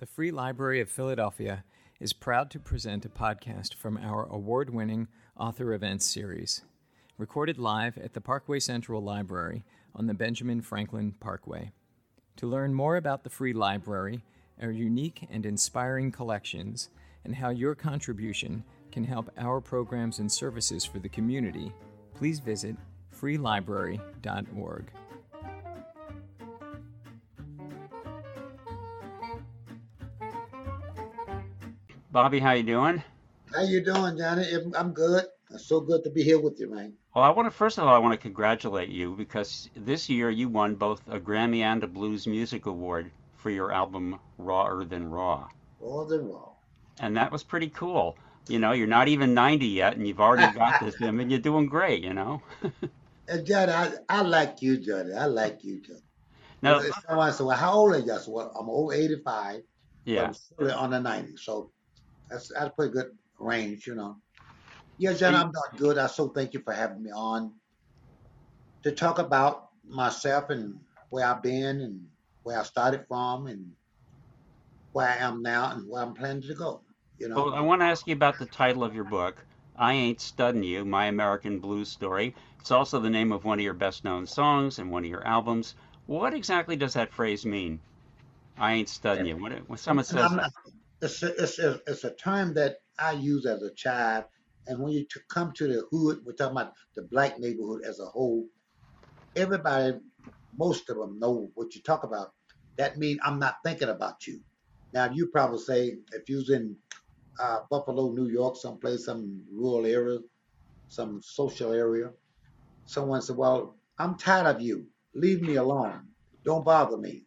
The Free Library of Philadelphia is proud to present a podcast from our award-winning Author Events series, recorded live at the Parkway Central Library on the Benjamin Franklin Parkway. To learn more about the Free Library, our unique and inspiring collections, and how your contribution can help our programs and services for the community, please visit freelibrary.org. Bobby, how you doing? How you doing, Johnny? I'm good. It's so good to be here with you, man. Well, I want to congratulate you because this year you won both a Grammy and a Blues Music Award for your album Rawer Than Raw. Rawer Than Raw. And that was pretty cool. You know, you're not even 90 yet and you've already got this, and you're doing great, you know? And Johnny, I like you, Johnny. I like you, Johnny. Now, someone said, well, how old are you? I said, well, I'm over 85. yeah. I'm still on the 90s. So that's a pretty good range, you know. Yeah, Johnny, I'm not good. I so thank you for having me on to talk about myself and where I've been and where I started from and where I am now and where I'm planning to go, you know. Well, I want to ask you about the title of your book, I Ain't Studdin' You, My American Blues Story. It's also the name of one of your best-known songs and one of your albums. What exactly does that phrase mean? I ain't studying you. When someone says that. It's a term that I use as a child, and when you come to the hood, we're talking about the black neighborhood as a whole. Everybody, most of them know what you talk about. That means I'm not thinking about you. Now you probably say if you was in Buffalo, New York, someplace, some rural area, some social area, someone said, "Well, I'm tired of you. Leave me alone. Don't bother me."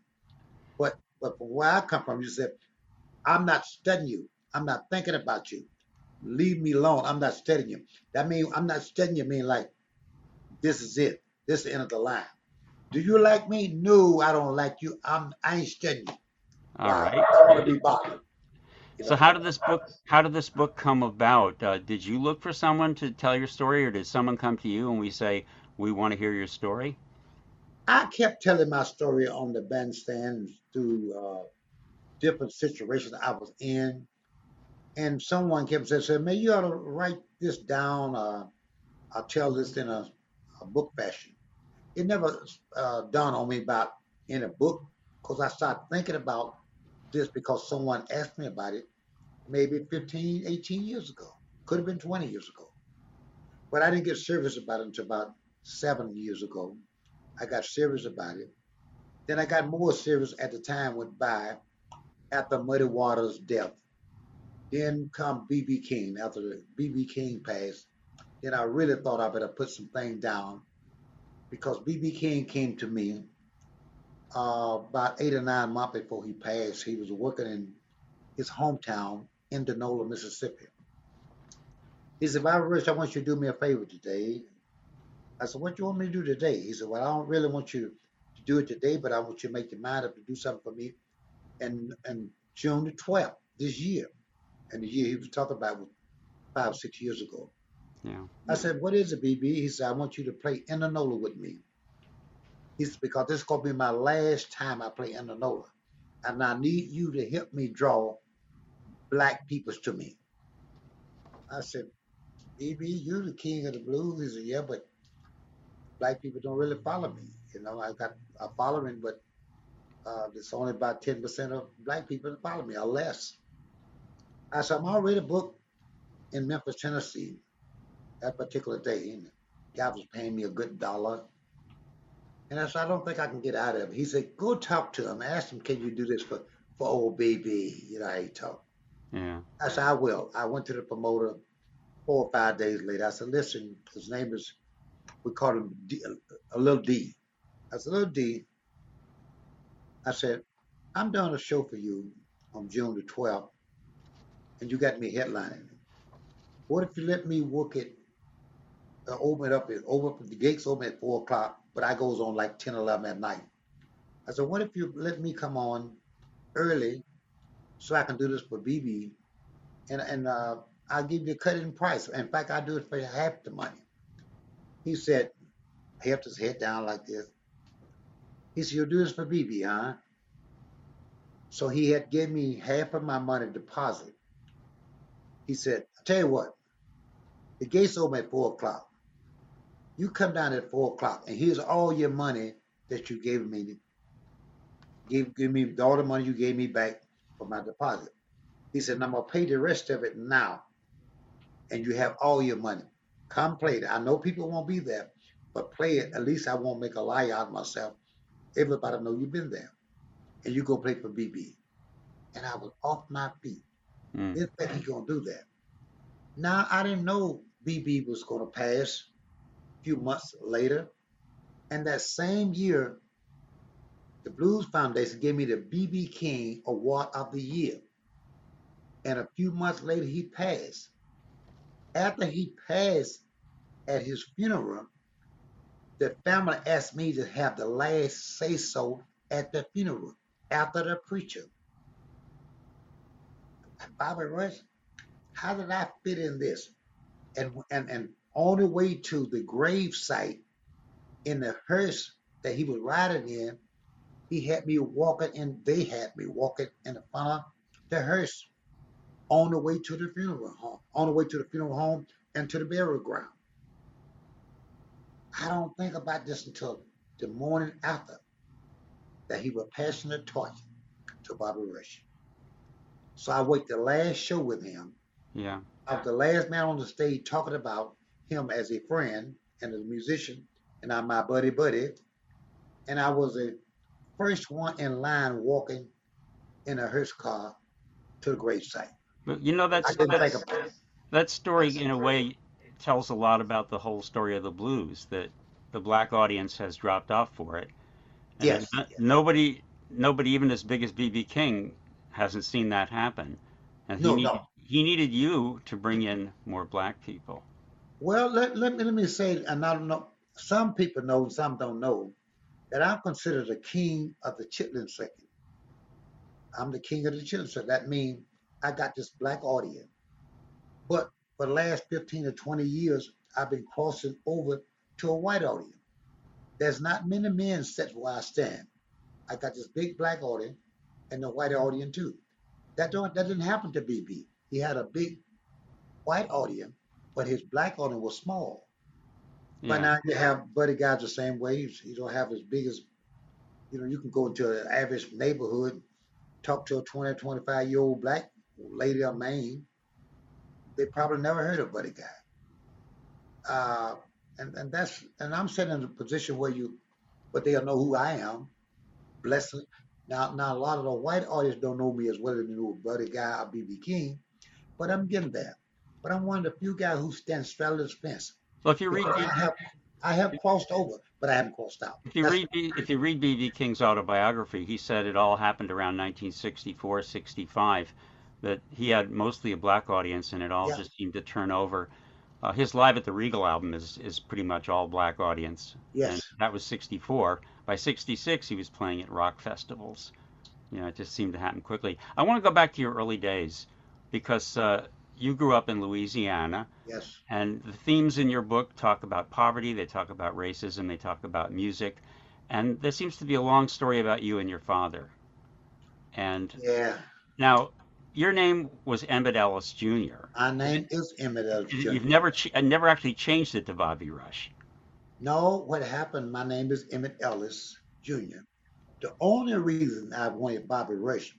But from where I come from, you said, I'm not studying you. I'm not thinking about you. Leave me alone. I'm not studying you. That means I'm not studying you mean like this is it. This is the end of the line. Do you like me? No, I don't like you. I ain't studying you. All right. I don't want to be bothered. So how did this book come about? Did you look for someone to tell your story, or did someone come to you and we say, we want to hear your story? I kept telling my story on the bandstand through different situations I was in, and someone kept saying, "Man, you ought to write this down. I'll tell this in a book fashion." It never dawned on me about in a book because I started thinking about this because someone asked me about it maybe 15, 18 years ago. Could have been 20 years ago. But I didn't get serious about it until about 7 years ago. I got serious about it. Then I got more serious as the time went by after Muddy Waters' death. Then come B.B. King. After B.B. King passed, then I really thought I better put some things down because B.B. King came to me about 8 or 9 months before he passed. He was working in his hometown, Indianola, Mississippi. He said, "Bobby Rich, I want you to do me a favor today." I said, "What do you want me to do today?" He said, "Well, I don't really want you to do it today, but I want you to make your mind up to do something for me and June the 12th this year." And the year he was talking about was 5 or 6 years ago. Yeah. I said, "What is it, BB?" He said, "I want you to play Indianola with me." He said, "Because this is going to be my last time I play Indianola. And I need you to help me draw black people to me." I said, "BB, you're the king of the blues." He said, "Yeah, but black people don't really follow me. You know, I got a following, but it's only about 10% of black people that follow me or less." I said, "I'm already booked in Memphis, Tennessee that particular day." And the guy was paying me a good dollar. And I said, "I don't think I can get out of it." He said, "Go talk to him. Ask him, can you do this for old BB?" You know how he talk. Yeah. I said, "I will." I went to the promoter 4 or 5 days later. I said, "Listen, his name is, we call him a little D." I said, "Little D," I said, "I'm doing a show for you on June the 12th, and you got me headlining. What if you let me work it, open up, the gates open at 4 o'clock, but I goes on like 10, 11 at night." I said, "What if you let me come on early so I can do this for BB, and I'll give you a cut in price. In fact, I'll do it for half the money." He said, he held his head down like this. He said, "You'll do this for BB, huh?" So he had given me half of my money deposit. He said, I tell you what, the gates open at 4 o'clock. You come down at 4 o'clock and here's all your money that you gave me. Give me all the money you gave me back for my deposit. He said, I'm gonna pay the rest of it now, and you have all your money. Come play it. I know people won't be there, but play it. At least I won't make a lie out of myself. Everybody know you've been there, and you go play for BB. And I was off my feet. Mm. Didn't think he gonna do that. Now I didn't know BB was gonna pass a few months later, and that same year, the Blues Foundation gave me the BB King Award of the Year. And a few months later, he passed. After he passed at his funeral, the family asked me to have the last say so at the funeral after the preacher. Bobby Rush, how did I fit in this? And on the way to the grave site in the hearse that he was riding in, they had me walking in the front of the hearse on the way to the funeral home and to the burial ground. I don't think about this until the morning after that he was passing the torch to Bobby Rush. So I wait the last show with him. Yeah. I was the last man on the stage talking about him as a friend and as a musician, and I'm my buddy. And I was the first one in line walking in a hearse car to the gravesite. But I didn't think about it. that story in a way tells a lot about the whole story of the blues, that the black audience has dropped off for it, and Yes, nobody even as big as BB King hasn't seen that happen, and no. he needed you to bring in more black people. Well, let me say, and I don't know, some people know, some don't know, that I'm considered the king of the chitlin circuit. I'm the king of the chitlin circuit. That means I got this black audience. But for the last 15 or 20 years, I've been crossing over to a white audience. There's not many men set where I stand. I got this big black audience and the white audience too. That didn't happen to BB. He had a big white audience, but his black audience was small. But Yeah. now you have Buddy Guys the same way. You don't have as big as, you can go into an average neighborhood, talk to a 20, 25-year-old black lady of Maine. They probably never heard of Buddy Guy. And I'm sitting in a position but they'll know who I am. Blessed. Now a lot of the white audience don't know me as well as they know Buddy Guy or BB King, but I'm getting there. But I'm one of the few guys who stand straddling the fence Well, if you read because I have crossed over, but I haven't crossed out. if you read BB King's autobiography, he said it all happened around 1964, 65, that he had mostly a black audience and it all Yeah, just seemed to turn over. His Live at the Regal album is pretty much all black audience, and yes. that was 64. By 66, he was playing at rock festivals. It just seemed to happen quickly. I want to go back to your early days because you grew up in Louisiana, Yes. and the themes in your book talk about poverty, they talk about racism, they talk about music, and there seems to be a long story about you and your father. And Yeah. now, your name was Emmett Ellis Jr. My name is Emmett Ellis You've Jr. never actually changed it to Bobby Rush. No, what happened? My name is Emmett Ellis Jr. The only reason I wanted Bobby Rush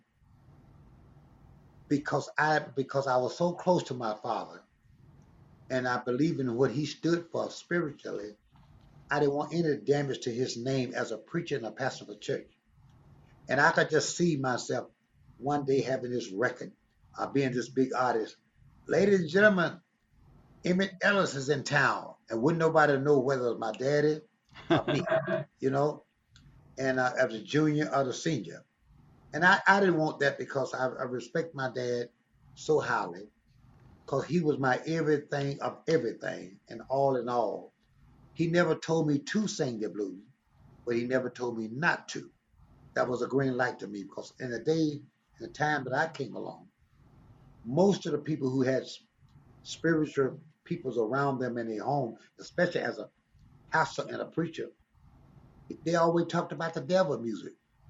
because I was so close to my father and I believe in what he stood for spiritually. I didn't want any damage to his name as a preacher and a pastor of a church. And I could just see myself one day having this record, being this big artist. Ladies and gentlemen, Emmett Ellis is in town, and wouldn't nobody know whether it was my daddy or me, you know, and as a junior or the senior. And I didn't want that because I respect my dad so highly because he was my everything of everything and all in all. He never told me to sing the blues, but he never told me not to. That was a green light to me because in the time that I came along, most of the people who had spiritual peoples around them in their home, especially as a pastor and a preacher, they always talked about the devil music.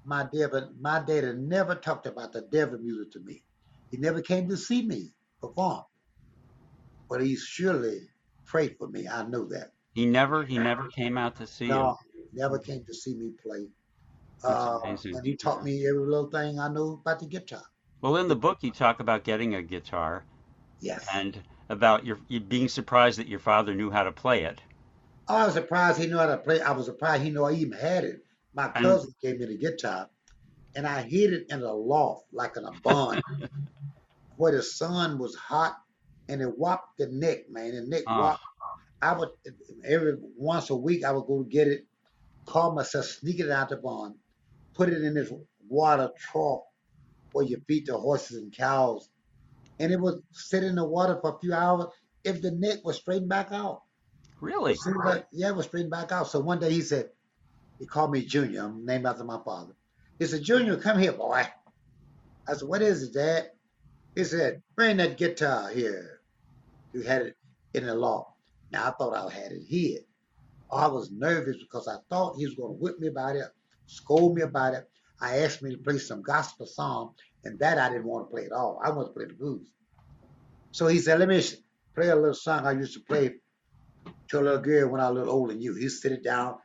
my daddy never talked about the devil music to me. He never came to see me perform, but he surely prayed for me. I know that. He never came out to see you. No, never came to see me play. That's amazing. And he taught me every little thing I know about the guitar. Well, in the book, you talk about getting a guitar Yes. and about you being surprised that your father knew how to play it. I was surprised he knew how to play. I was surprised he knew I even had it. My And cousin gave me the guitar, and I hid it in a loft, like in a barn, where the sun was hot, and it whopped the neck, man. The neck oh, whopped. I would every once a week I would go get it, call myself, sneak it out the barn, put it in this water trough where you feed the horses and cows, and it would sit in the water for a few hours. If the neck was straightened back out, really? yeah, it was straightened back out. So one day he said, he called me Junior. I'm named after my father. He said, Junior, come here, boy. I said, what is it, Dad? He said, bring that guitar here. You had it in the loft. Now I thought I had it hid. I was nervous because I thought he was going to whip me about it, scold me about it. I asked me to play some gospel song, and that I didn't want to play at all. I wanted to play the blues. So he said, let me play a little song I used to play to a little girl when I was a little older than you. He sit it down.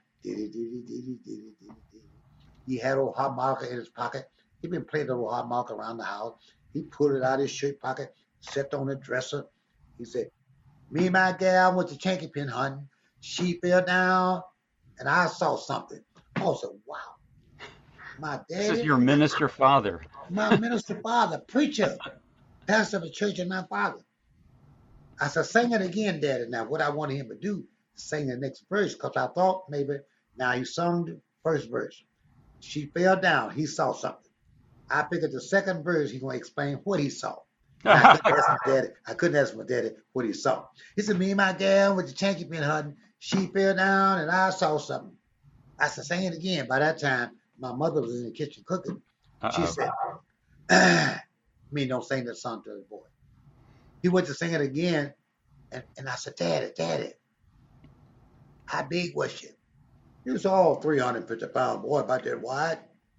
He had a harmonica in his pocket. He'd been playing the little harmonica around the house. He pulled it out of his shirt pocket, set on the dresser. He said, me and my gal went to Chanky Pin hunting. She fell down, and I saw something. I said, wow, my This is daddy, your minister father. my minister father, preacher, pastor of the church, and my father. I said, sing it again, Daddy. Now, what I wanted him to do, sing the next verse, because I thought maybe, now he sung the first verse. She fell down. He saw something. I figured the second verse, he's going to explain what he saw. And I couldn't ask my daddy what he saw. He said, me and my gal with the Chanky Pin hunting. She fell down, and I saw something. I said, sing it again. By that time, my mother was in the kitchen cooking. She Uh-oh. said, me don't sing that song to the boy. He went to sing it again, and I said, Daddy, how big was she? He was all 350-pound boy, about that wide.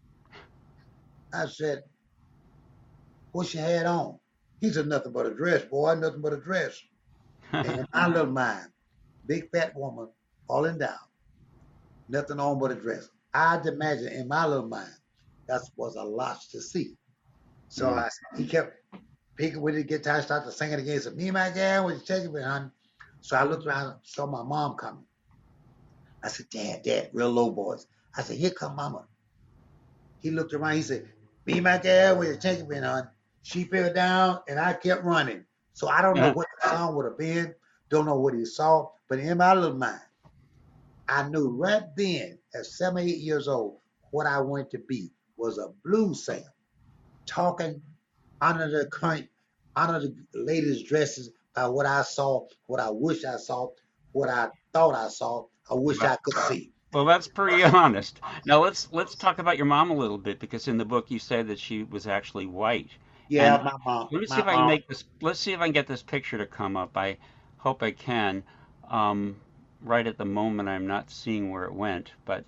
I said, what she had on? He said, nothing but a dress, boy, nothing but a dress. And in my little mind, big fat woman falling down, nothing on but a dress. I'd imagine in my little mind, that was a lot to see. So he kept picking with the guitar, started to sing it again. He said, me and my gal was taking me, honey. So I looked around, saw my mom coming. I said, Dad, real low voice. I said, here come Mama. He looked around. He said, me and my gal was taking me, honey. She fell down, and I kept running. So I don't know what the song would have been. Don't know what he saw. But in my little mind, I knew right then, at 7 or 8 years old, what I wanted to be was a blues singer, talking under the ladies' dresses about what I saw, what I wish I saw, what I thought I saw, I wish I could see. Well, that's pretty honest. Now let's talk about your mom a little bit, because in the book you say that she was actually white. Yeah, And my mom, let me see my if I can mom. make this. Let's see if I can get this picture to come up. I hope I can. Right at the moment, I'm not seeing where it went, but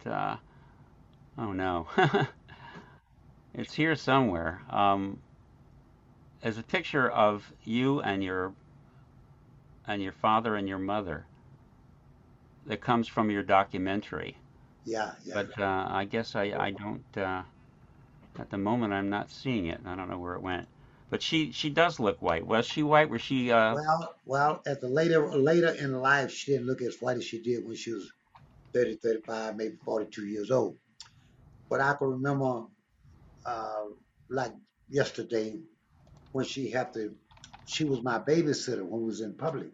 oh no, it's here somewhere. There's a picture of you and your father and your mother that comes from your documentary. Yeah. But I guess I don't. At the moment, I'm not seeing it. I don't know where it went. But she does look white. Was she white? Was she? Well, at the later in life, she didn't look as white as she did when she was 30, 35, maybe 42 years old. But I can remember, uh, like yesterday, when she was my babysitter when we was in public,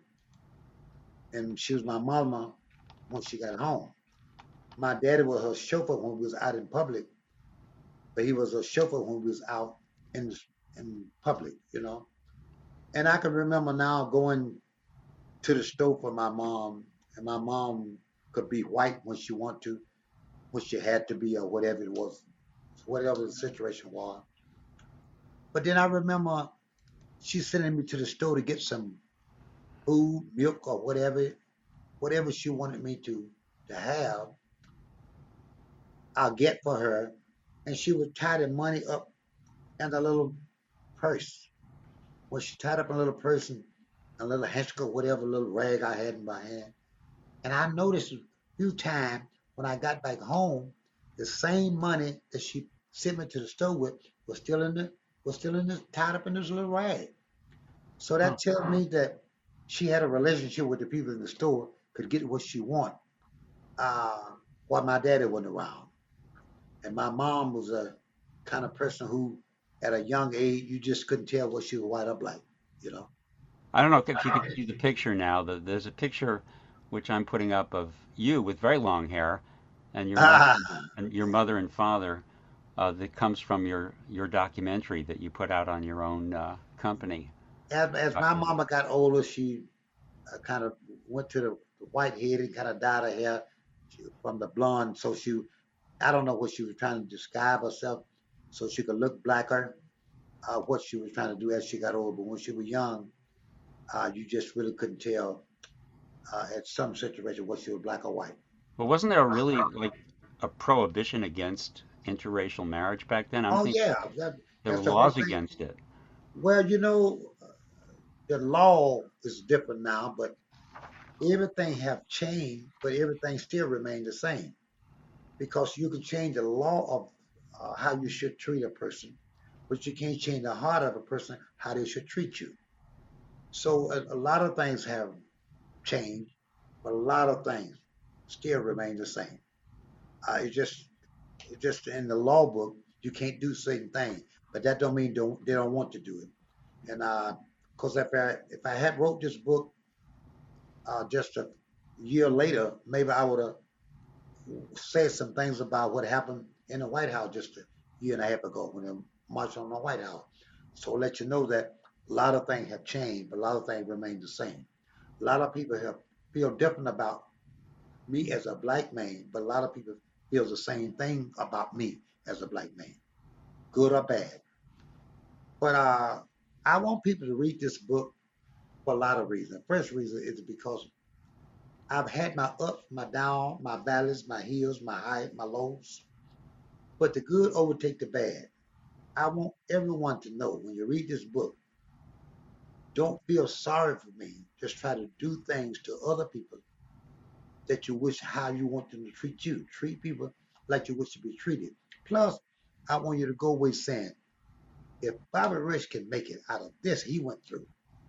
and she was my mama when she got home. My daddy was her chauffeur when we was out in public, but he was a chauffeur when we was out in public. And I can remember now going to the store for my mom, and my mom could be white when she wanted to, when she had to be, or whatever it was, whatever the situation was. But then I remember she sending me to the store to get some food, milk, or whatever she wanted me to have. I'll get for her. and she would tie the money up in a little purse. When she tied up a little purse and a little handkerchief, whatever little rag I had in my hand. And I noticed a few times when I got back home, the same money that she sent me to the store with was still in the tied up in this little rag. So that Huh. tells me that she had a relationship with the people in the store, could get what she want, uh, while my daddy wasn't around. And my mom was a kind of person who, at a young age, you just couldn't tell what she would wind up like, you know. I don't know if you can see the picture now. There's a picture which I'm putting up of you with very long hair, and your mother and father, that comes from your documentary that you put out on your own company. As my mama got older, she kind of went to the white head and kind of dyed her hair from the blonde. So I don't know what she was trying to describe herself so she could look blacker, what she was trying to do as she got older. But when she was young, you just really couldn't tell, at some situation what she was black or white. But wasn't there really like a prohibition against interracial marriage back then? I'm Oh thinking yeah, there were that's the whole laws thing. against it. Well, the law is different now, but everything have changed, but everything still remained the same because you can change the law of, how you should treat a person, but you can't change the heart of a person how they should treat you. So a lot of things have changed, but a lot of things still remain the same. It's just in the law book you can't do certain things, but that don't mean they don't want to do it. And because if I had wrote this book, just a year later, maybe I would have said some things about what happened in the White House just a year and a half ago when they marched on the White House. So I'll let you know that a lot of things have changed, but a lot of things remain the same. A lot of people have feel different about me as a black man, but a lot of people feel the same thing about me as a black man, good or bad. But I want people to read this book for a lot of reasons. First reason is because I've had my ups, my downs, my valleys, my hills, my highs, my lows, but the good overtake the bad. I want everyone to know when you read this book, don't feel sorry for me. Just try to do things to other people that you wish how you want them to treat you. Treat people like you wish to be treated. Plus, I want you to go away saying, if Bobby Rich can make it out of this he went through,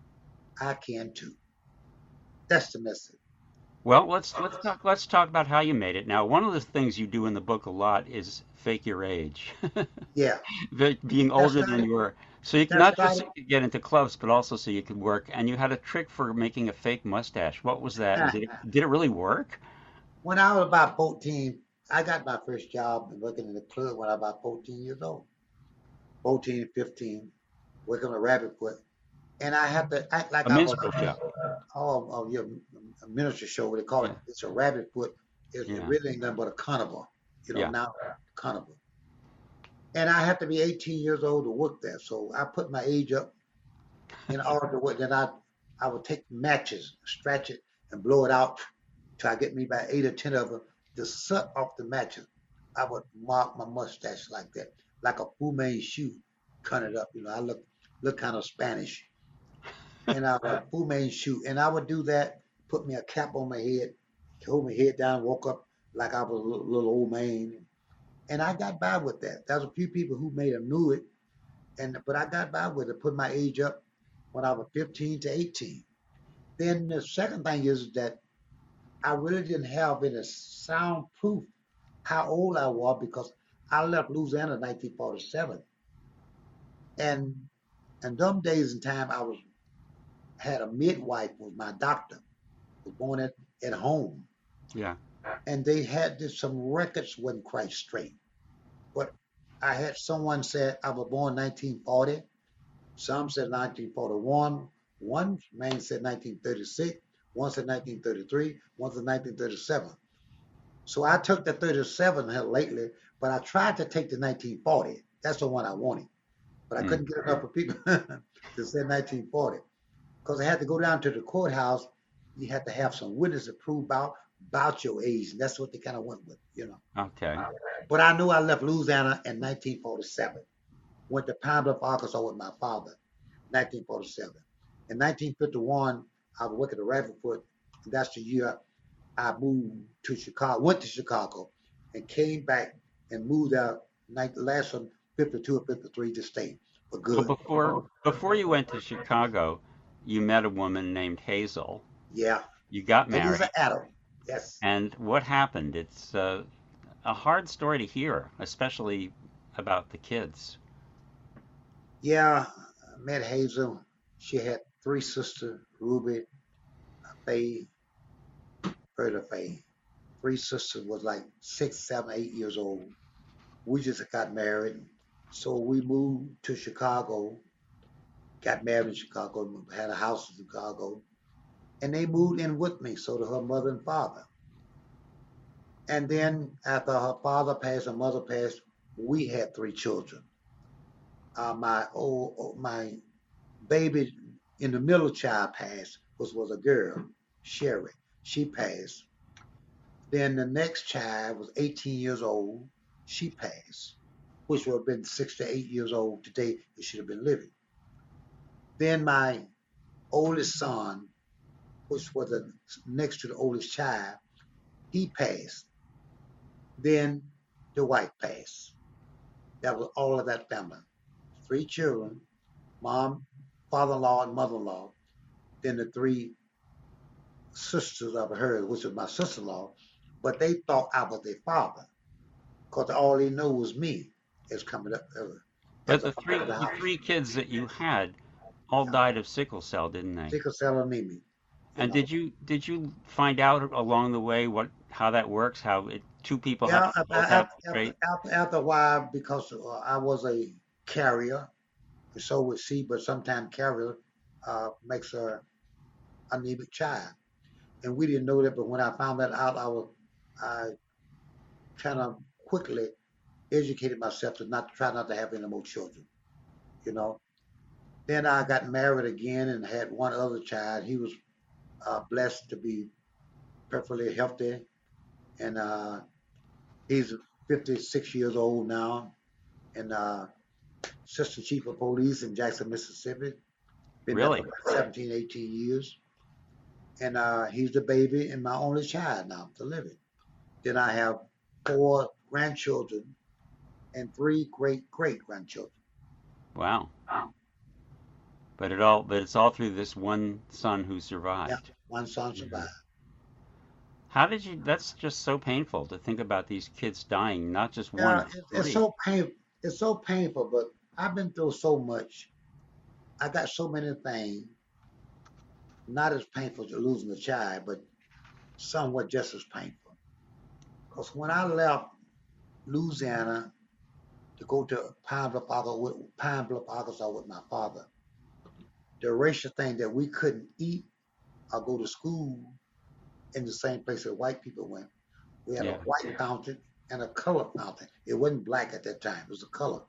I can too. That's the message. Well, let's talk about how you made it. Now, one of the things you do in the book a lot is fake your age, Yeah, being that older than started. you were, so you can That not just so started. you could get into clubs, but also so you could work. And you had a trick for making a fake mustache. What was that? And did it really work? When I was about 14, I got my first job working in the club when I was about 14 years old. 14, 15, working on a rabbit foot. And I had to act like A I was, minstrel show. yeah, a miniature show, what they call it. Yeah, It's a rabbit foot. It yeah, really ain't nothing but a carnival, yeah. now carnival. And I had to be 18 years old to work there. So I put my age up in order to work. Then I would take matches, stretch it, and blow it out till I get me about 8 or 10 of them. To suck off the matches, I would mark my mustache like that, like a Fu Manchu, cut it up. I look kind of Spanish, and I would Fu Manchu, and I would do that. Put me a cap on my head, hold my head down, woke up like I was a little old man, and I got by with that. There's a few people who may have knew it, but I got by with it. Put my age up when I was 15 to 18. Then the second thing is that I really didn't have any soundproof how old I was because I left Louisiana in 1947. And in them days and time, I was had a midwife was my doctor, was born at home. Yeah. And they had some records wasn't quite straight. But I had someone said I was born 1940, some said 1941, one man said 1936, one said 1933, one said 1937. So I took the 37 here lately, but I tried to take the 1940. That's the one I wanted. But I Mm. couldn't get enough of people to say 1940 because I had to go down to the courthouse. You had to have some witness to prove about your age. And that's what they kind of went with, you know. Okay. But I knew I left Louisiana in 1947. Went to Pine Bluff, Arkansas with my father, 1947. In 1951, I was working at Radford. That's the year I moved to Chicago, went to Chicago, and came back and moved out last one, 52 or 53 to stay for So good. before you went to Chicago, you met a woman named Hazel. Yeah. You got Hazel married. Adam. Yes. And what happened? It's a hard story to hear, especially about the kids. Yeah. I met Hazel. She had three sisters, Ruby, Faye, Berta Faye. Three sisters was like 6, 7, 8 years old. We just got married. So we moved to Chicago, got married in Chicago, had a house in Chicago, and they moved in with me, so to her mother and father. And then after her father passed, her mother passed, we had three children. My baby in the middle child passed, was a girl, Sherry. She passed. Then the next child was 18 years old. She passed, which would have been 6 to 8 years old today if she'd have been living. Then my oldest son, which was the next to the oldest child, he passed. Then the wife passed. That was all of that family. Three children, mom, father-in-law, and mother-in-law. Then the three sisters of hers, which was my sister-in-law, but they thought I was their father because all they know was me as coming up But as a part of the the house. three kids that you had all Yeah. died of sickle cell, didn't they? Sickle cell anemia, you And know. did you find out along the way how that works? Two people have Yeah, to both have the trait? after a while, because I was a carrier, and so was she, but sometimes carrier makes a anemic child. And we didn't know that, but when I found that out, I kind of quickly educated myself to not try not to have any more children, you know. Then I got married again and had one other child. He was blessed to be perfectly healthy, and he's 56 years old now, and assistant chief of police in Jackson, Mississippi. Been there for Really? about 17, 18 years. And he's the baby and my only child now to live it. Then I have four grandchildren and three great great grandchildren. Wow. But it's all through this one son who Yeah, survived. one son Mhm. survived. How did you, that's just so painful to think about these kids dying, not just one, Yeah, but it's three. so painful. It's so painful, but I've been through so much. I got so many things, not as painful as losing a child, but somewhat just as painful. Because when I left Louisiana to go to Pine Bluff, Arkansas with my father, the racial thing that we couldn't eat or go to school in the same place that white people went. We had a Yeah. white fountain and a color fountain. It wasn't black at that time; it was a color.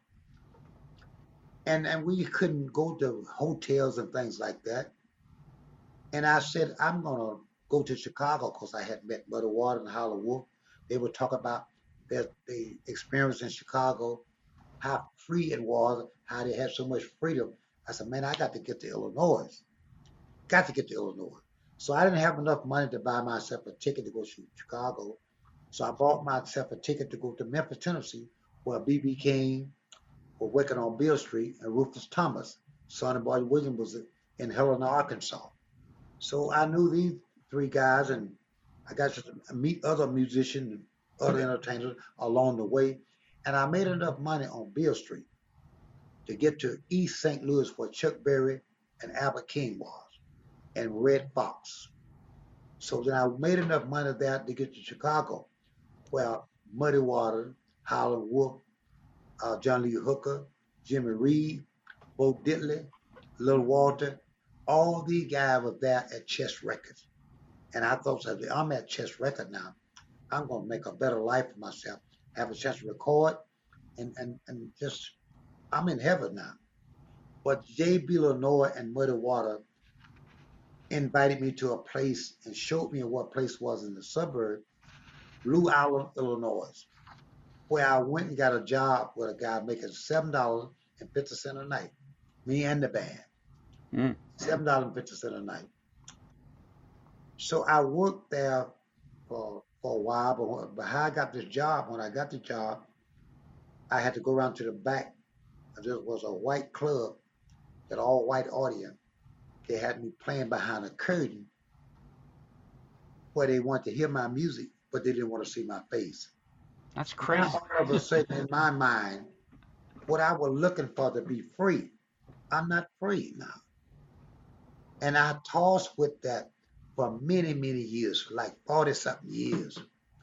And we couldn't go to hotels and things like that. And I said, I'm gonna go to Chicago because I had met Muddy Water and Howlin' Wolf. They would talk about the experience in Chicago, how free it was, how they had so much freedom. I said, man, I got to get to Illinois. Got to get to Illinois. So I didn't have enough money to buy myself a ticket to go to Chicago. So I bought myself a ticket to go to Memphis, Tennessee, where B.B. King was working on Beale Street and Rufus Thomas, Sonny Boy Williams was in Helena, Arkansas. So I knew these three guys, and I got to meet other musicians and other entertainers along the way. And I made enough money on Beale Street to get to East St. Louis where Chuck Berry and Albert King was, and Red Fox. So then I made enough money there to get to Chicago, where Muddy Waters, Howlin' Wolf, John Lee Hooker, Jimmy Reed, Bo Diddley, Little Walter, all these guys were there at Chess Records. And I thought, I'm at Chess Record now. I'm going to make a better life for myself, have a chance to record, and just, I'm in heaven now. But J.B. Lenoir and Muddy Water invited me to a place and showed me what place was in the suburb, Blue Island, Illinois, where I went and got a job with a guy making $7.50 a night. Me and the band, Mm. $7.50 a night. So I worked there for a while, but how I got this job, when I got the job, I had to go around to the back. There was a white club, that all white audience. They had me playing behind a curtain where they wanted to hear my music, but they didn't want to see my face. That's Now crazy. all of a sudden in my mind, what I was looking for to be free, I'm not free now. And I tossed with that for many, many years, like 40 something years.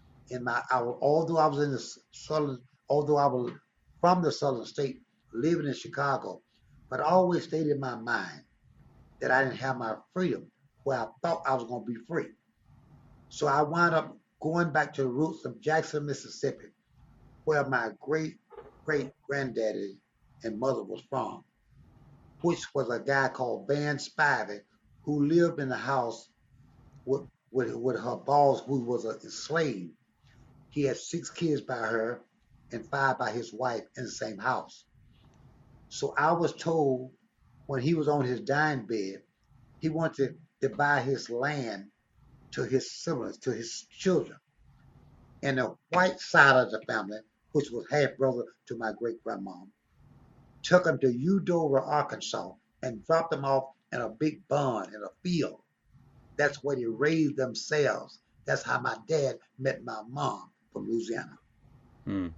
Although I was in the southern, although I was from the southern state, living in Chicago, but I always stayed in my mind that I didn't have my freedom where I thought I was going to be free. So I wound up going back to the roots of Jackson, Mississippi, where my great great granddaddy and mother was from, which was a guy called Van Spivey, who lived in the house with with her boss, who was a slave. He had 6 kids by her and 5 by his wife in the same house. So I was told when he was on his dying bed, he wanted to buy his land to his siblings, to his children. And the white side of the family, which was half brother to my great grandma, took him to Eudora, Arkansas, and dropped him off in a big barn in a field. That's where they raised themselves. That's how my dad met my mom from Louisiana. Mm.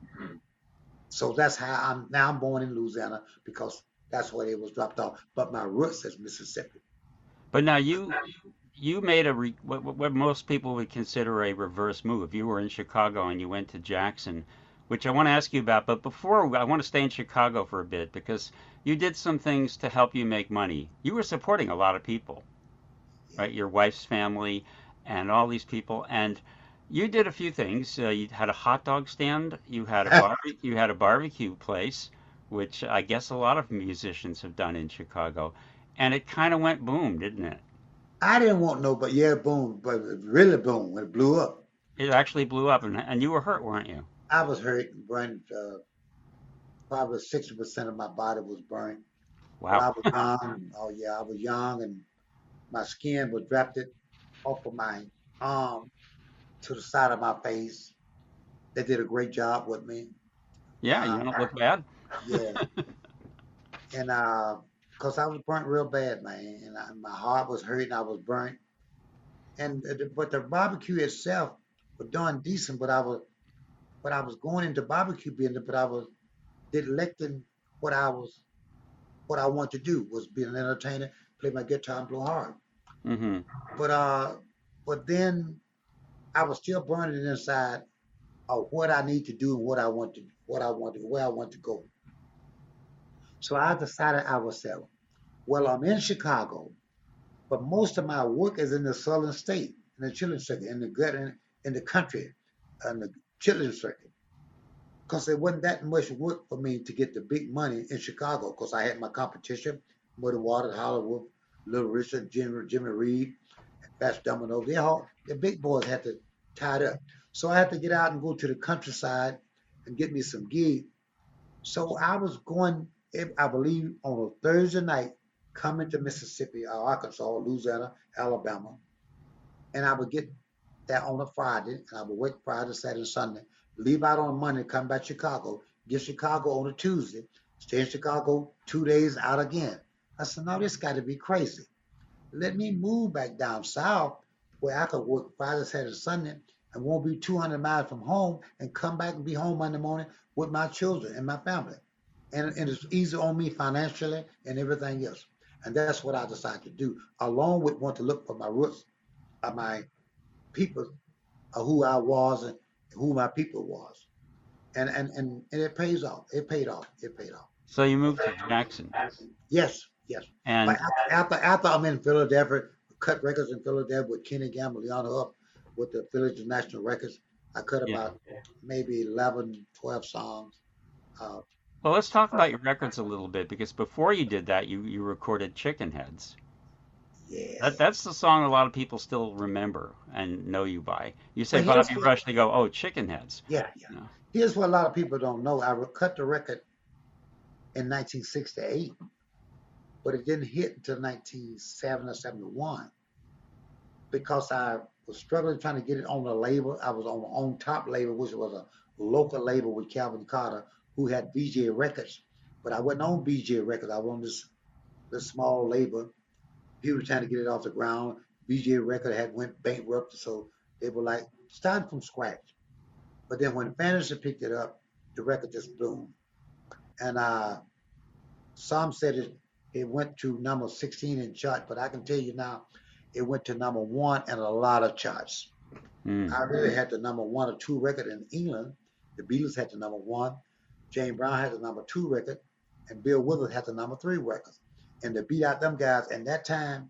So that's how I'm born in Louisiana because that's where they was dropped off. But my roots is Mississippi. But now you made what most people would consider a reverse move. You were in Chicago and you went to Jackson, which I want to ask you about. But before, I want to stay in Chicago for a bit because you did some things to help you make money. You were supporting a lot of people, Yeah. right? Your wife's family and all these people. And you did a few things. You had a hot dog stand. You had a barbecue place, which I guess a lot of musicians have done in Chicago. And it kind of went boom, didn't it? I didn't want no, but yeah, boom, but it really boom when it blew up. It actually blew up, and you were hurt, weren't you? I was hurt and burned. Probably 60% of my body was burned. But Wow. I was young. Oh yeah, I was young, and my skin was drafted off of my arm to the side of my face. They did a great job with me. Yeah, you Uh, don't look bad. yeah, and because I was burnt real bad, man, and my heart was hurting. I was burnt, and but the barbecue itself was done decent. But I was going into barbecue business, but I was neglecting what I was, what I want to do was be an entertainer, play my guitar, and blow hard. Hmm. But uh, but then I was still burning inside of what I need to do and where I want to go. So I decided I would say, well, I'm in Chicago, but most of my work is in the southern state, in the children's circuit, in the country, in the children's circuit. Because there wasn't that much work for me to get the big money in Chicago. Because I had my competition, Muddy Waters, Hollywood, Little Richard, Jimmy Reed, Fats Domino. The big boys had to tie it up. So I had to get out and go to the countryside and get me some gigs. So I was going, I believe, on a Thursday night, coming to Mississippi, Arkansas, Louisiana, Alabama, and I would get there on a Friday, and I would work Friday, Saturday, Sunday, leave out on Monday, come back to Chicago, get Chicago on a Tuesday, stay in Chicago 2 days, out again. I said, no, this got to be crazy. Let me move back down south where I could work Friday, Saturday, Sunday, and won't be 200 miles from home and come back and be home Monday morning with my children and my family. And it's easy on me financially and everything else. And that's what I decided to do, along with want to look for my roots of my people, of who I was and who my people was. And it pays off. It paid off. It paid off. So you moved to Jackson, Yes, yes. But and after I'm in Philadelphia, cut records in Philadelphia with Kenny Gamble, Leon up with the Philadelphia National Records. I cut yeah. about maybe 11, 12 songs. Uh, Well, let's talk about your records a little bit because before you did that, you recorded Chicken Heads. Yes. That's the song a lot of people still remember and know you by. You say But here's Bobby what, Rush, they go, "Oh, Chicken Heads." yeah, yeah. You know. Here's what a lot of people don't know. Cut the record in 1968, but it didn't hit until 1970 or 71 because I was struggling trying to get it on the label. I was on top label, which was a local label with Calvin Carter, who had BJ Records. But I wasn't on BJ Records. I was on this small label. People were trying to get it off the ground. BJ Record had went bankrupt, so they were like starting from scratch. But then when Fantasy picked it up, the record just bloomed. And some said it went to number 16 in chart, but I can tell you now, it went to number one in a lot of charts. Mm. I really had the number one or two record in England. The Beatles had the number one. James Brown had the number two record, and Bill Withers had the number three record. And to beat out them guys in that time,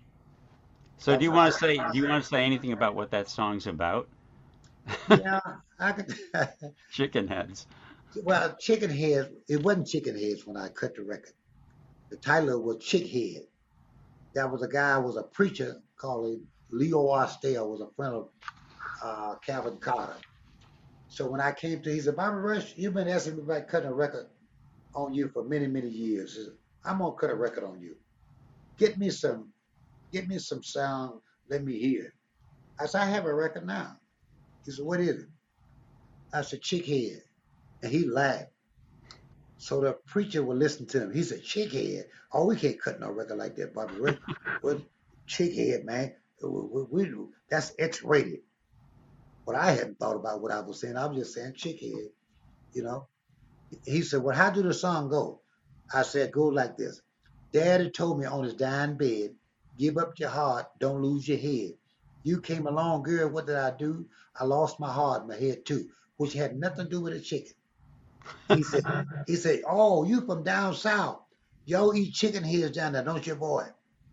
So that's how. do you want to say anything about what that song's about? Yeah, I could. Chicken Heads. Well, Chicken Heads. It wasn't Chicken Heads when I cut the record. The title was Chick Head. That was a guy, was a preacher called Leo Ostell, was a friend of Calvin Carter. So when I came to, he said, Bobby Rush, you've been asking me about cutting a record on you for many, many years. He said, I'm gonna cut a record on you. Get me some, get me some sound. Let me hear it. I said, I have a record now. He said, what is it? I said, Chick Head. And he laughed. So the preacher would listen to him. He said, Chick Head. Oh, we can't cut no record like that, Bobby Rush. What Chick Head, man? That's X-rated. But I hadn't thought about what I was saying. I was just saying Chick Head, you know. He said, well, how do the song go? I said, go like this. Daddy told me on his dying bed, give up your heart, don't lose your head. You came along, girl, what did I do? I lost my heart, my head too, which had nothing to do with a chicken. He said, he said, oh, you from down south. Y'all eat chicken heads down there, don't you, boy?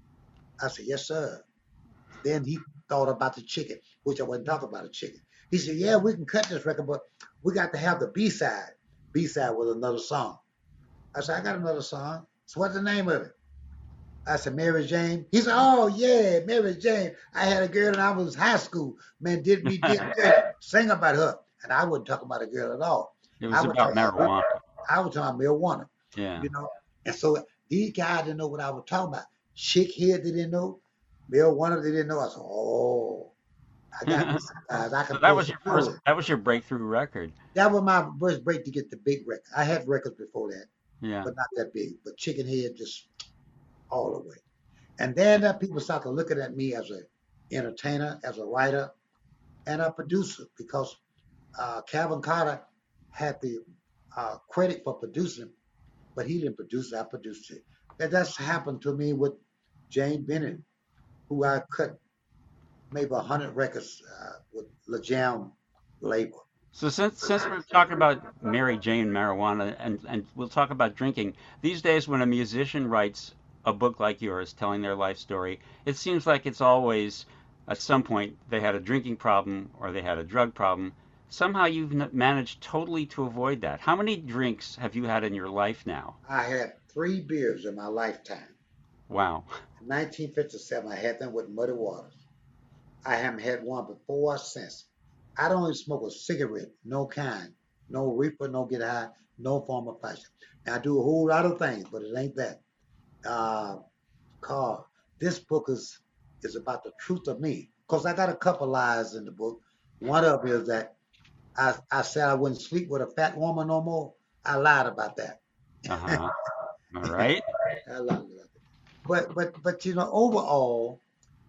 I said, yes, sir. Then he thought about the chicken, which I wasn't talking about a chicken. He said, yeah, we can cut this record, but we got to have the B-side. B-side was another song. I said, I got another song. So what's the name of it? I said, Mary Jane. He said, oh, yeah, Mary Jane. I had a girl when I was in high school. Man, did me did good. Sing about her. And I wasn't talking about a girl at all. It I was was about talking about, marijuana. I was talking about marijuana, Yeah. you know. And so these guys didn't know what I was talking about. Chick head, they didn't know. Marijuana, they didn't know. I said, oh, I got me some guys. I can So that play was some your first. chords. That was your breakthrough record. That was my first break to get the big record. I had records before that, Yeah. but not that big. But Chicken Head just all the way. And then people started looking at me as an entertainer, as a writer, and a producer because Calvin Carter had the credit for producing, but he didn't produce it. I produced it. That's happened to me with Jane Bennett, who I cut maybe 100 records with La Jam label. So since we're talking about Mary Jane marijuana and we'll talk about drinking, these days when a musician writes a book like yours telling their life story, it seems like it's always at some point they had a drinking problem or they had a drug problem. Somehow you've managed totally to avoid that. How many drinks have you had in your life now? I had 3 beers in my lifetime. Wow. In 1957, I had them with Muddy Waters. I haven't had one before or since. I don't even smoke a cigarette, no kind, no reefer, no get high, no form of fashion. Now, I do a whole lot of things, but it ain't that. Uh, Carl, this book is about the truth of me. Because I got a couple lies in the book. One of them is that I said I wouldn't sleep with a fat woman no more. I lied about that. Uh-huh. All right. I lied about that. But overall,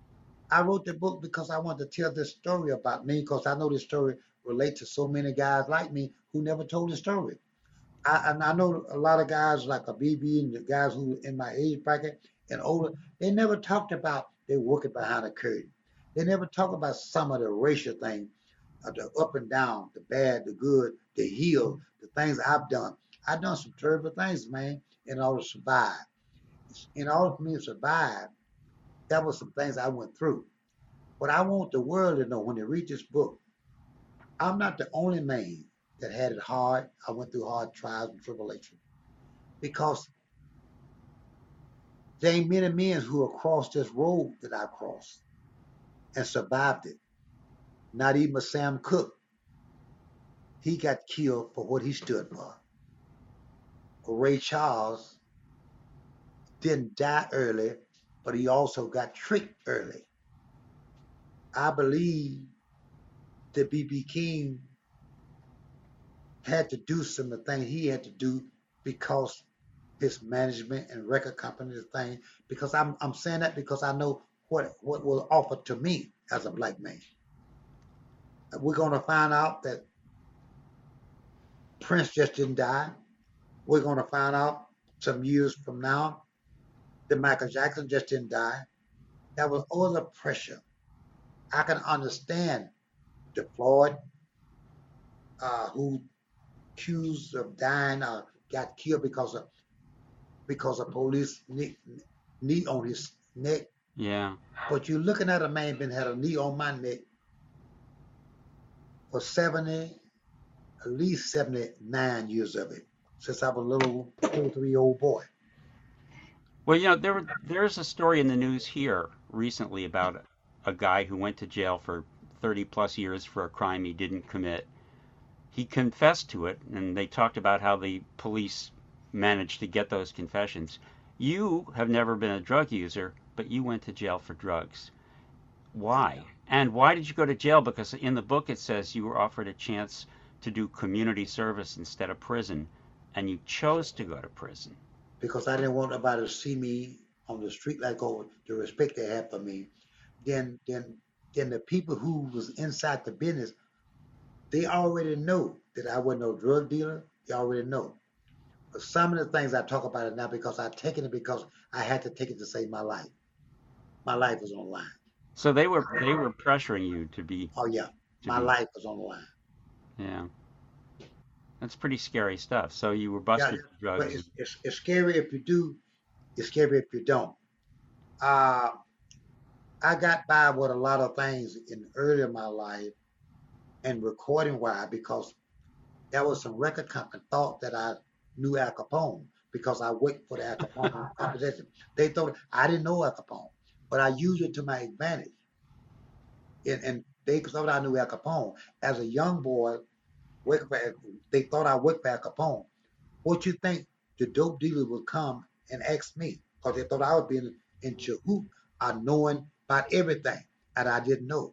I wrote the book because I wanted to tell this story about me because I know this story relates to so many guys like me who never told the story. And I know a lot of guys like a BB and the guys who in my age bracket and older, they never talked about they working behind a curtain. They never talk about some of the racial things, the up and down, the bad, the good, the heal, the things I've done. I've done some terrible things, man, in order to survive. In order for me to survive, that was some things I went through. But I want the world to know when they read this book, I'm not the only man that had it hard. I went through hard trials and tribulations because There ain't many men who have crossed this road that I crossed and survived it. Not even Sam Cooke. He got killed for what he stood for. Ray Charles didn't die early, but he also got tricked early. I believe that B.B. King had to do some of the things he had to do because his management and record company thing. Because I'm saying that because I know what was offered to me as a black man. We're gonna find out that Prince just didn't die. We're gonna find out some years from now that Michael Jackson just didn't die. That was all the pressure. I can understand the Floyd who accused of dying or got killed because of police knee on his neck. Yeah. But you're looking at a man been had a knee on my neck for 70, at least 79 years of it, since I was a little 2 or 3 year old boy. Well, there's a story in the news here recently about a guy who went to jail for 30 plus years for a crime he didn't commit. He confessed to it, and they talked about how the police managed to get those confessions. You have never been a drug user, but you went to jail for drugs. Why? And why did you go to jail? Because in the book it says you were offered a chance to do community service instead of prison, and you chose to go to prison. Because I didn't want nobody to see me on the street like the respect they had for me. Then the people who was inside the business, they already know that I wasn't no drug dealer. They already know. But some of the things I talk about it now because I've taken it because I had to take it to save my life. My life was on the line. So they were pressuring you to be Oh yeah, my life was on the line. Yeah. That's pretty scary stuff. So you were Yeah, busted for but drugs. it's scary if you do. It's scary if you don't. Uh, I got by with a lot of things in early in my life and recording wise because there was some record company thought that I knew Al Capone because I worked for the Al Capone competition. They thought I didn't know Al Capone, but I used it to my advantage. And they thought I knew Al Capone. As a young boy, they thought I worked for Al Capone. What you think the dope dealer would come and ask me? Because they thought I would be in Chahoot, knowing about everything that I didn't know.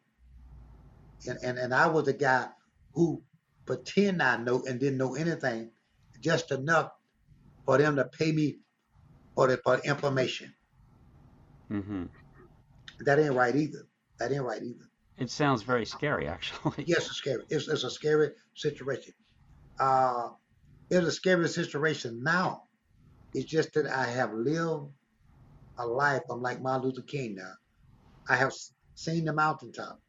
And I was a guy who pretend I know and didn't know anything, just enough for them to pay me for the information. Hmm. That ain't right either. That ain't right either. It sounds very scary, actually. Yes, it's scary. It's a scary situation. Uh, it's a scary situation now. It's just that I have lived a life. I'm like Martin Luther King now. I have seen the mountaintop.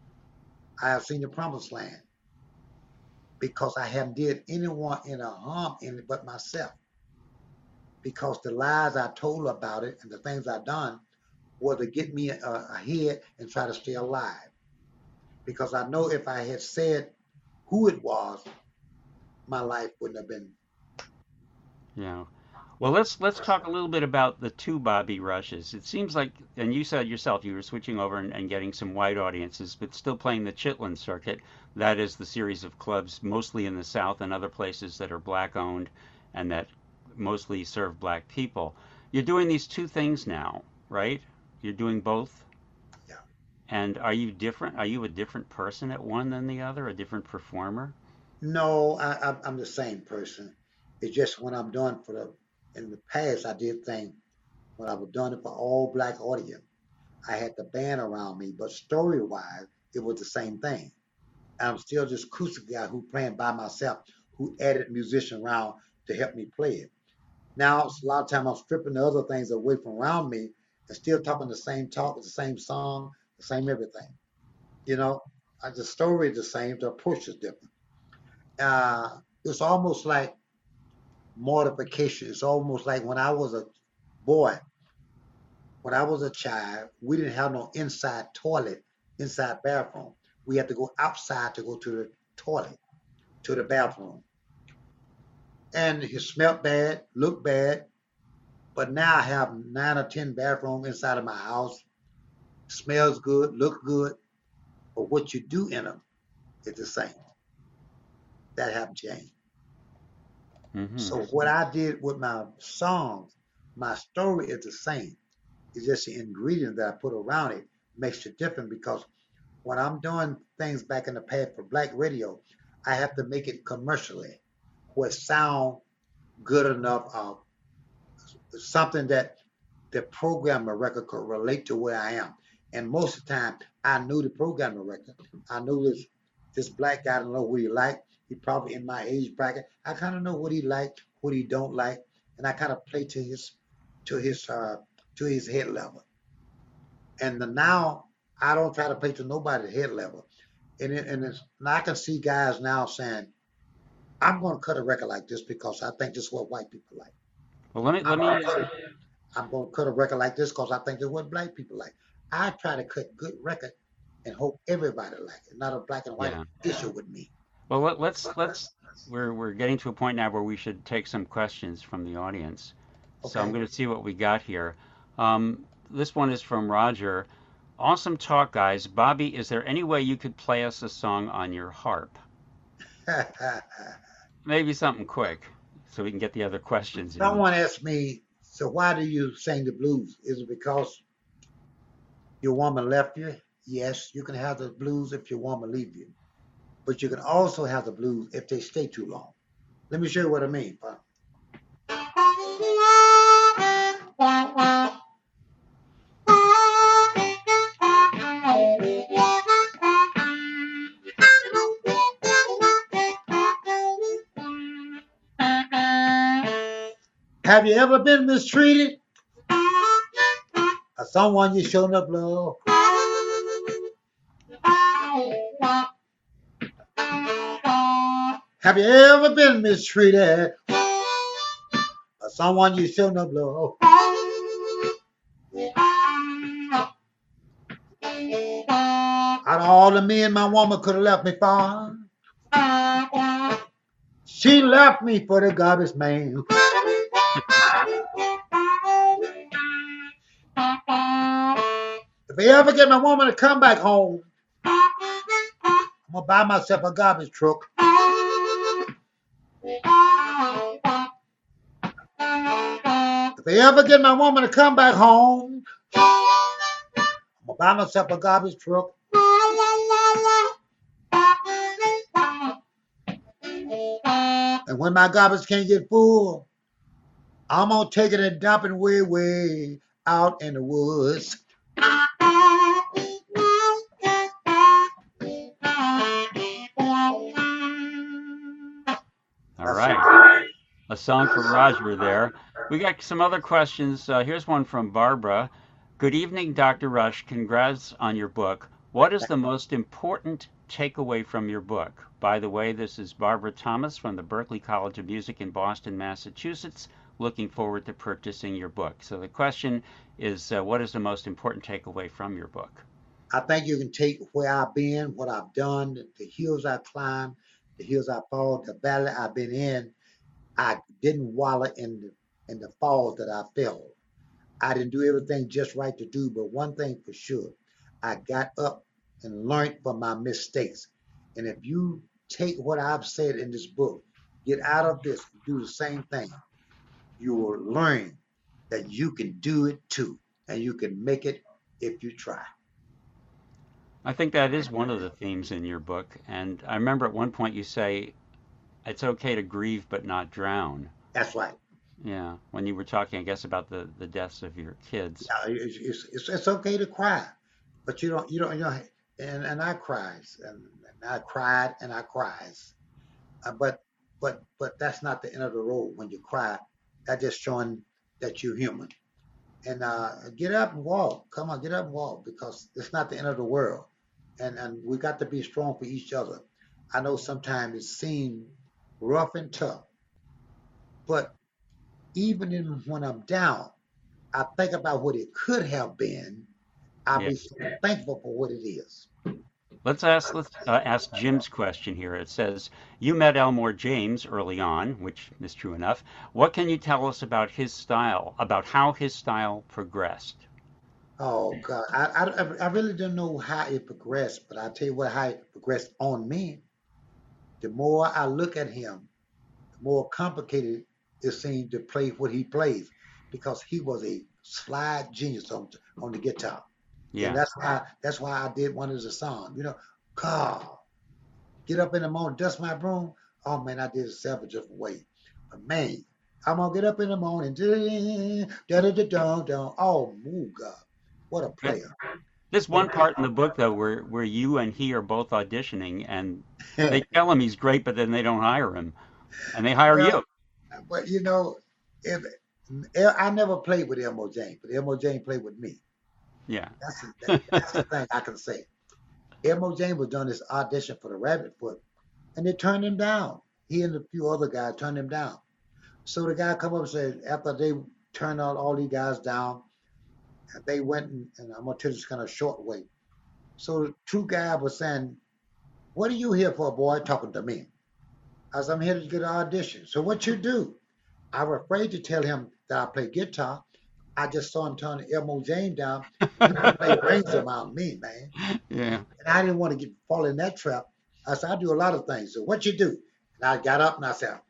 I have seen the promised land because I haven't did anyone any harm in it but myself. Because the lies I told about it and the things I've done were to get me ahead and try to stay alive. Because I know if I had said who it was, my life wouldn't have been. Yeah. Well, let's talk a little bit about the two Bobby Rushes. It seems like, and you said yourself, you were switching over and getting some white audiences, but still playing the Chitlin circuit. That is the series of clubs, mostly in the South and other places that are black owned and that mostly serve black people. You're doing these two things now, right? You're doing both. Yeah. And are you different? Are you a different person at one than the other? A different performer? No, I'm the same person. It's just when I'm doing in the past, I did things when I was doing it for all black audience. I had the band around me, but story wise, it was the same thing. I'm still just acoustic guy who playing by myself, who added musician around to help me play it. Now, it's a lot of time I'm stripping the other things away from around me and still talking the same talk, the same song, the same everything. You know, the story is the same, the approach is different. It's almost like mortification. It's almost like when I was a boy, when I was a child, we didn't have no inside toilet, inside bathroom. We had to go outside to go to the toilet, to the bathroom. And it smelled bad, looked bad, But now I have 9 or 10 bathrooms inside of my house. Smells good, look good, but what you do in them is the same. That haven't changed. So what I did with my songs, my story is the same. It's just the ingredient that I put around it makes it different because when I'm doing things back in the past for black radio, I have to make it commercially where it sound good enough, something that the programmer record could relate to where I am. And most of the time, I knew the programmer record. I knew this black guy. I don't know what he liked. He probably in my age bracket. I kind of know what he liked, what he don't like, and I kind of play to his head level. And now I don't try to play to nobody's head level. And I can see guys now saying, I'm going to cut a record like this because I think this is what white people like. Well, let me. I'm going to cut a record like this because I think this is what black people like. I try to cut good record and hope everybody like it, not a black and white issue with me. Well, let's. We're getting to a point now where we should take some questions from the audience. Okay. So I'm going to see what we got here. This one is from Roger. Awesome talk, guys. Bobby, is there any way you could play us a song on your harp? Maybe something quick so we can get the other questions in. Someone asked me, so why do you sing the blues? Is it because your woman left you? Yes, you can have the blues if your woman leave you. But you can also have the blues if they stay too long. Let me show you what I mean. Have you ever been mistreated? Or someone you showed up love? Have you ever been mistreated? Or someone you showed up love? Out of all the men my woman could have left me for, she left me for the garbage man. If I ever get my woman to come back home, I'm gonna buy myself a garbage truck. If I ever get my woman to come back home, I'm gonna buy myself a garbage truck. And when my garbage can't get full, I'm gonna take it and dump it way out in the woods. All right. A song for Roger there. We got some other questions. Here's one from Barbara. Good evening, Dr. Rush. Congrats on your book. What is the most important takeaway from your book? By the way, this is Barbara Thomas from the Berklee College of Music in Boston, Massachusetts. Looking forward to purchasing your book. So the question is, what is the most important takeaway from your book? I think you can take where I've been, what I've done, the hills I climbed, the hills I followed, the valley I've been in. I didn't wallow in the falls that I fell. I didn't do everything just right to do, but one thing for sure, I got up and learned from my mistakes. And if you take what I've said in this book, get out of this, do the same thing, you will learn that you can do it too, and you can make it if you try. I think that is one of the themes in your book. And I remember at one point you say, it's okay to grieve but not drown. That's right. Yeah, when you were talking, I guess, about the deaths of your kids. Yeah, it's okay to cry, but you don't, and I cries, and I cried, and I cries, but that's not the end of the road. When you cry, that's just showing that you're human. And get up and walk. Come on, get up and walk, because it's not the end of the world, and we got to be strong for each other. I know sometimes it seems rough and tough, but even when I'm down, I think about what it could have been. I'll be so thankful for what it is. Let's ask Jim's question here. It says, you met Elmore James early on, which is true enough. What can you tell us about his style, about how his style progressed? Oh God, I really don't know how it progressed, but I tell you what, how it progressed on me. The more I look at him, the more complicated it seemed to play what he plays, because he was a slide genius on the guitar, and Yeah. that's why I did one as a song. God, get up in the morning, dust my broom. Oh man, I did it several different ways, but man, I'm gonna get up in the morning. Da da da da da. Oh, God, what a But player! there's What a one part in the book though where you and he are both auditioning and they player. tell him he's great, but then they don't hire him and they hire Well, you. but if I never played with Elmo James, but Elmo James played with me. Yeah. That's the thing I can say. Elmo James was doing this audition for the Rabbit Foot, and they turned him down. He and a few other guys turned him down. So the guy come up and said, after they turned all these guys down, they went and I'm gonna tell you this kind of short way. So the two guys were saying, "What are you here for, boy?" Talking to me. I said, "I'm here to get an audition." So what you do? I was afraid to tell him that I play guitar. I just saw him turn Elmo James down. He can play rings around me, man. Yeah. And I didn't want to fall in that trap. I said, I do a lot of things. So what you do? And I got up and I said,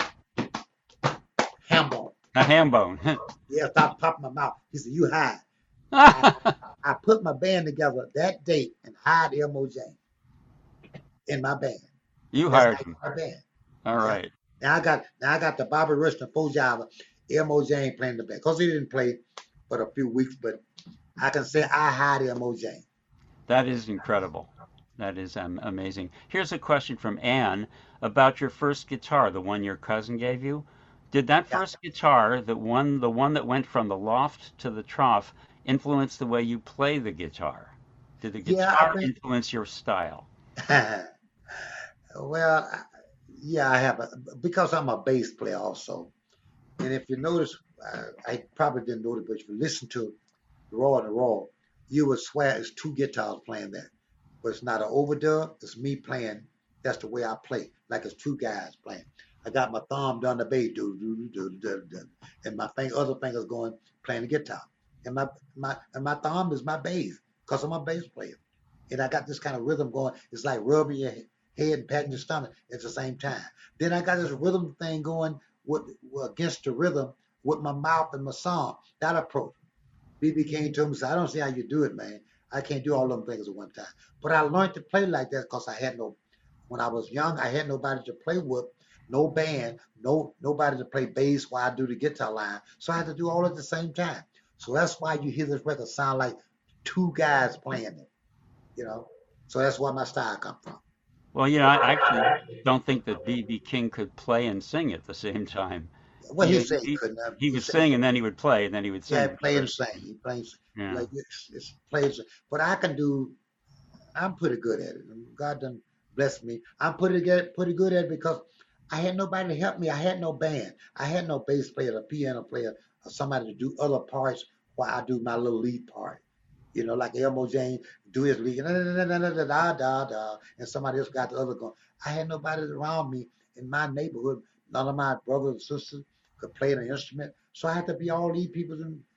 ham bone. A ham bone. Yeah, stop popping my mouth. He said, you hide. I, I put my band together that day and hired Elmo James in my band. You That's how hired I him. got my band. All Yeah. right. Now I got the Bobby Rush and Four Java, Elmo James playing the band. Because he didn't play but a few weeks, but I can say I hired Elmo James. That is incredible. That is amazing. Here's a question from Anne about your first guitar, the one your cousin gave you. Did that Yeah. first guitar, the one that went from the loft to the trough, influence the way you play the guitar? Did the Yeah, I guitar think influence your style? well, yeah, I have because I'm a bass player also. And if you notice, I probably didn't notice, but if you listen to Raw and the Raw, you would swear it's two guitars playing that. But it's not an overdub, it's me playing. That's the way I play, like it's two guys playing. I got my thumb down the bass, and my other fingers going playing the guitar. And my thumb is my bass, because I'm a bass player. And I got this kind of rhythm going. It's like rubbing your head and patting your stomach at the same time. Then I got this rhythm thing going with against the rhythm with my mouth and my song. That approach. BB King told me, "I don't see how you do it, man. I can't do all them things at one time." But I learned to play like that because when I was young, I had nobody to play with, no band, nobody to play bass while I do the guitar line. So I had to do all at the same time. So that's why you hear this record sound like two guys playing it, you know. So that's where my style come from. Well, I actually don't think that B.B. King could play and sing at the same time. Well, he He, said he he, couldn't have. he He would said sing and then he would play and then he would yeah, sing. play and sing. He plays Yeah. like it's plays, but I can do. I'm pretty good at it. God done blessed me. I'm pretty good at it because I had nobody to help me. I had no band. I had no bass player, a piano player, or somebody to do other parts while I do my little lead part. Like Elmo James do his lead, da, da, da, da, da, da, da, da, and somebody else got the other going. I had nobody around me in my neighborhood. None of my brothers and sisters could play an instrument, so I had to be all these people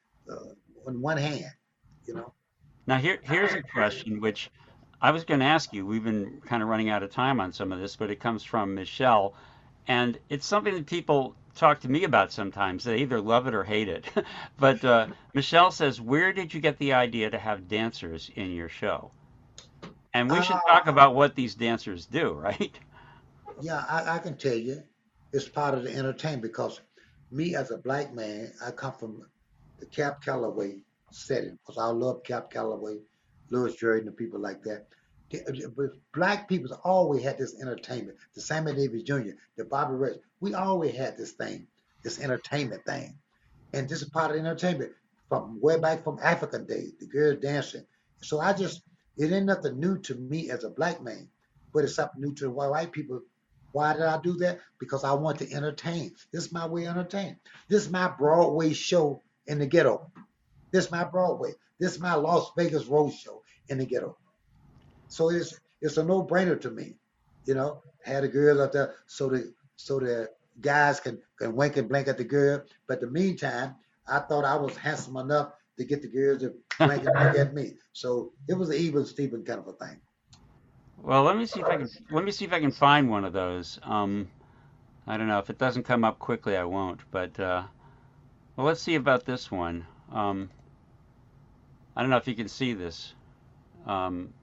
in one hand. You know. Now here's a question which I was going to ask you. We've been kind of running out of time on some of this, but it comes from Michelle, and it's something that people talk to me about sometimes. They either love it or hate it. But Michelle says, "Where did you get the idea to have dancers in your show?" And we should talk Uh, about what these dancers do, right? yeah, I can tell you, it's part of the entertainment because me as a black man, I come from the Cap Calloway setting because I love Cap Calloway, Louis Jordan, and people like that. But black people always had this entertainment. The Sammy Davis Jr., the Bobby Rich, we always had this thing, this entertainment thing. And this is part of the entertainment from way back from African days, the girls dancing. So it ain't nothing new to me as a black man, but it's something new to the white people. Why did I do that? Because I want to entertain. This is my way of entertaining. This is my Broadway show in the ghetto. This is my Broadway. This is my Las Vegas road show in the ghetto. So it's a no-brainer to me. Had a girl up there so the guys can wink and blink at the girl. But in the meantime, I thought I was handsome enough to get the girls to blink and blink at me. So it was an even Steven kind of a thing. Well, let me see if I can find one of those. I don't know if it doesn't come up quickly, I won't. But well, let's see about this one. I don't know if you can see this. Um,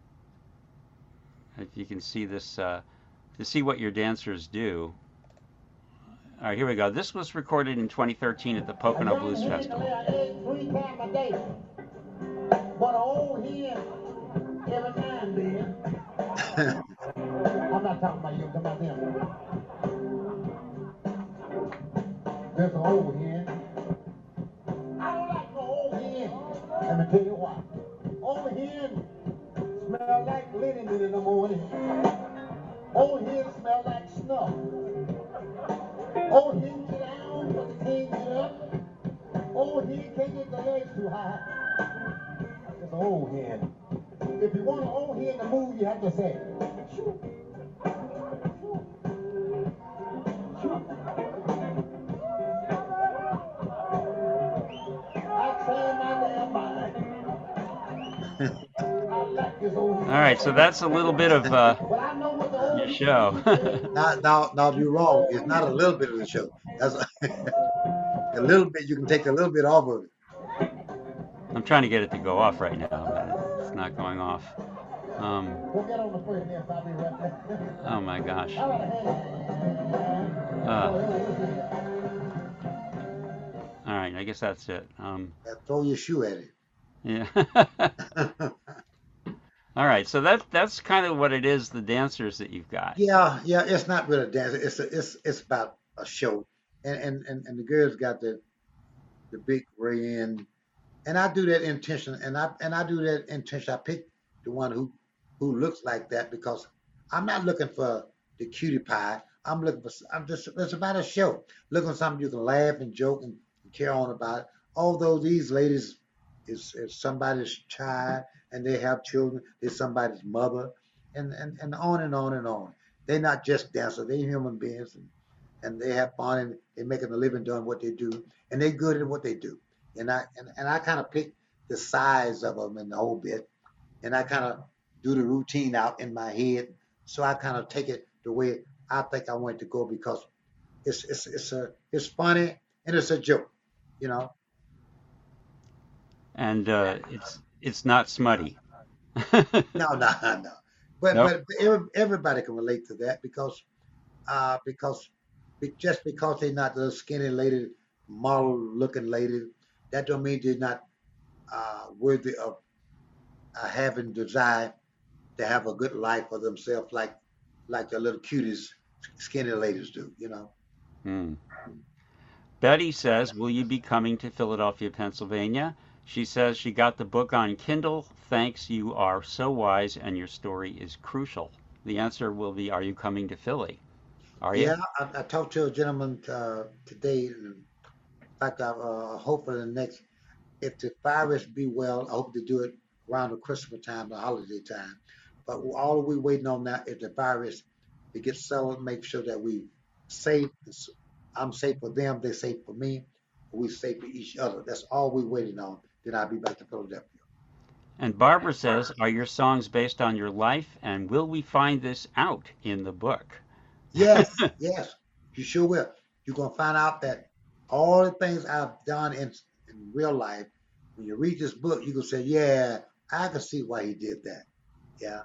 if you can see this, to see what your dancers do. All right, here we go. This was recorded in 2013 at the Pocono Blues Festival. Three times a day, but old hen every now and then. I'm not talking about you, I'm talking about them. There's an old hen. I don't like no old hen. Let me tell you why. Old hen smell like linen in the morning. Old hen smell like snuff. Old hen get down, but the king get up. Old hen can't get the legs too high. It's an old hen. If you want an old hen to move, you have to say, shoo. I train my damn mind. I like this old hen. All right, so that's a little bit of But I know what the old your hen show. Now, you're wrong. It's not a little bit of the show. That's a little bit. You can take a little bit off of it. I'm trying to get it to go off right now, but it's not going off. We'll get on the first dance, I'll be right back. Oh my gosh. All right, All right, I guess that's it. Throw your shoe at it. Yeah. All right, so that's kind of what it is, the dancers that you've got. Yeah, it's not really a dance. It's about a show, and the girls got the big ray in, and I do that intention, and I do that intention. I pick the one who looks like that because I'm not looking for the cutie pie. It's about a show. Looking for something you can laugh and joke and carry on about. Although these ladies is somebody's child and they have children, they're somebody's mother, and on and on and on. They're not just dancers; they're human beings, and they have fun and they're making a living doing what they do, and they're good at what they do. And I kind of pick the size of them and the whole bit, and I kind of do the routine out in my head. So I kind of take it the way I think I want it to go because it's funny and it's a joke, you know. And it's not smutty. No. But Nope. everybody can relate to that because just because they're not the skinny lady, model looking lady, that don't mean they're not worthy of having desire to have a good life for themselves, like the little cuties, skinny ladies do, you know. Hmm. Betty says, will you be coming to Philadelphia, Pennsylvania? She says she got the book on Kindle. Thanks, you are so wise and your story is crucial. The answer will be, are you coming to Philly? Are you? Yeah, I talked to a gentleman today. In fact, I hope for the next, if the virus be well, I hope to do it around the Christmas time, the holiday time. But all we waiting on now is the virus to get settled, make sure that we safe. I'm safe for them, they safe for me, we safe for each other. That's all we waiting on. Then I'll be back to Philadelphia. And Barbara says, are your songs based on your life? And will we find this out in the book? Yes, yes, you sure will. You're gonna find out that all the things I've done in real life, when you read this book, you can say, yeah, I can see why he did that. Yeah.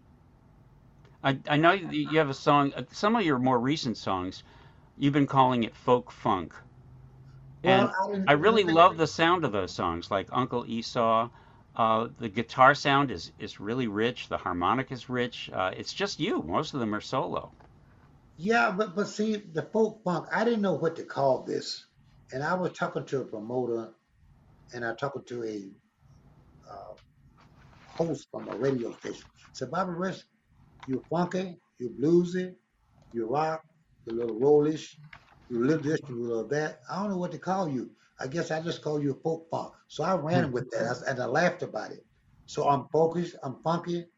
I know you have a song, some of your more recent songs, you've been calling it folk funk. And Well, I I didn't really think. love the sound of those songs, like Uncle Esau. The guitar sound is really rich. The harmonic is rich. It's just you. Most of them are solo. Yeah, but see, the folk funk, I didn't know what to call this, and I was talking to a promoter, and I talking to a uh, host from a radio station. Said, Bobby Rich, you're funky, you're bluesy, you rock, you're a little rollish, you little this, you little that. I don't know what to call you. I guess I just call you a folk funk. So I ran with that, and I laughed about it. So I'm focused, I'm funky,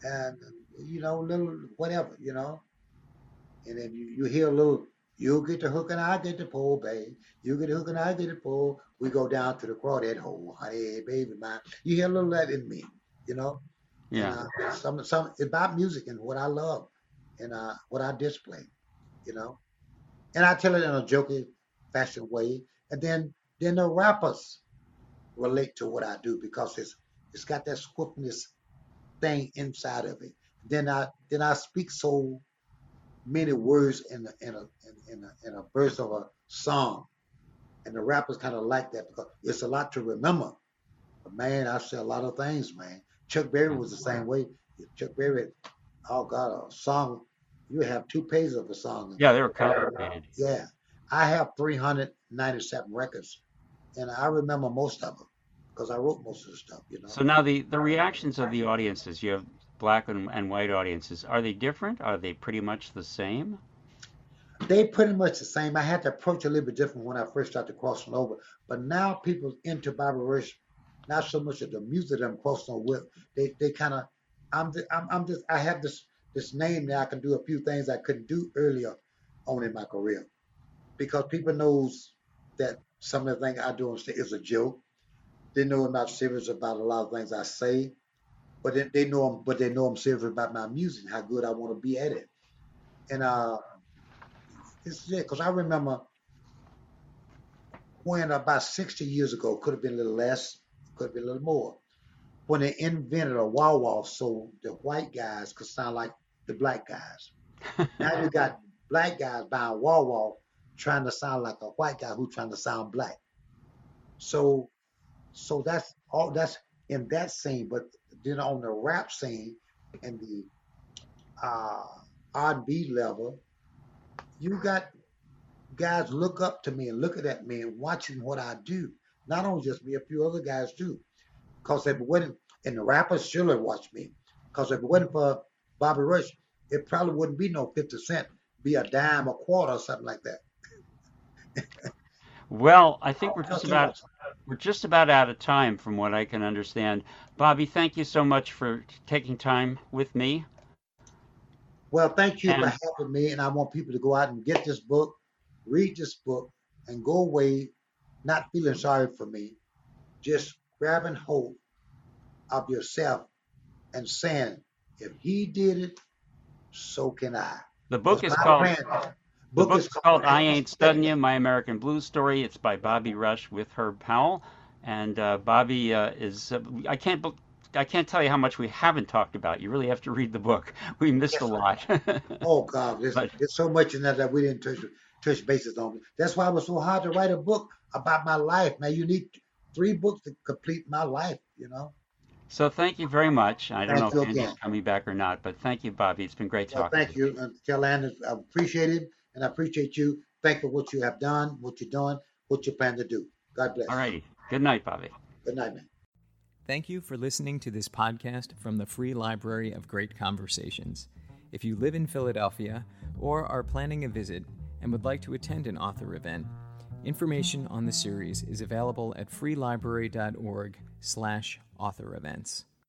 and little whatever, and then you hear a little. You get the hook and I get the pole, babe. You get the hook and I get the pole. We go down to the crawdad hole, honey, baby, mine. You hear a little of that in me, you know. And Yeah. some about music and what I love and what I display, you know. And I tell it in a joking fashion way. And then the rappers relate to what I do because it's got that swiftness thing inside of it. Then I speak so many words in a verse of a song, and the rappers kind of like that because it's a lot to remember. But man, I say a lot of things, man. Chuck Berry was the same way. Chuck Berry, oh God, a song. You have 2 pages of a song. Yeah, they were complicated. Yeah, I have 397 records, and I remember most of them because I wrote most of the stuff. So now the reactions of the audiences, you have black and white audiences, are they different? Are they pretty much the same? They pretty much the same. I had to approach a little bit different when I first started crossing over, but now people into Bobby Rush, not so much of the music that I'm crossing over with. They kind of, I'm just I have this name that I can do a few things I couldn't do earlier on in my career because people knows that some of the things I do on stage is a joke. They know I'm not serious about a lot of things I say, but they know I'm serious about my music, how good I want to be at it, and it's yeah, because I remember when about 60 years ago, could have been a little less, could have been a little more, when they invented a wah wah so the white guys could sound like the black guys. Now you got black guys buying wah wah trying to sound like a white guy who's trying to sound black. So that's all that's in that scene, but then on the rap scene and the uh, R&B level, you got guys look up to me and looking at me and watching what I do. Not only just me, a few other guys too. Because if it wasn't, and the rappers surely watch me. Because if it wasn't for Bobby Rush, it probably wouldn't be no 50 cent, be a dime, a quarter, or something like that. Well, I think Tell too much. we're just about out of time from what I can understand. Bobby, thank you so much for taking time with me. Well, thank you for And having me, and I want people to go out and get this book, read this book, and go away not feeling sorry for me, just grabbing hold of yourself and saying, if he did it, so can I. the Because book is my called friend, the book book is is called called I I Ain't Ain't Studying Studying You, You. My American Blues Story. It's by Bobby Rush with Herb Powell. And Bobby is I can't tell you how much we haven't talked about. You really have to read the book. We missed a Yes, sir. lot. Oh God, But there's so much in that that we didn't touch bases on. That's why it was so hard to write a book about my life. Man, you need 3 books to complete my life. so thank you very much. I don't know Thank you if Andy's again. coming back or not, but thank you, Bobby. It's been great Well, talking thank with you. you. And tell Landon, I appreciate it, and I appreciate you. Thank you for what you have done, what you're doing, what you plan to do. God All bless. righty. Good night, Bobby. Good night, man. Thank you for listening to this podcast from the Free Library of Great Conversations. If you live in Philadelphia or are planning a visit and would like to attend an author event, information on the series is available at freelibrary.org/author events.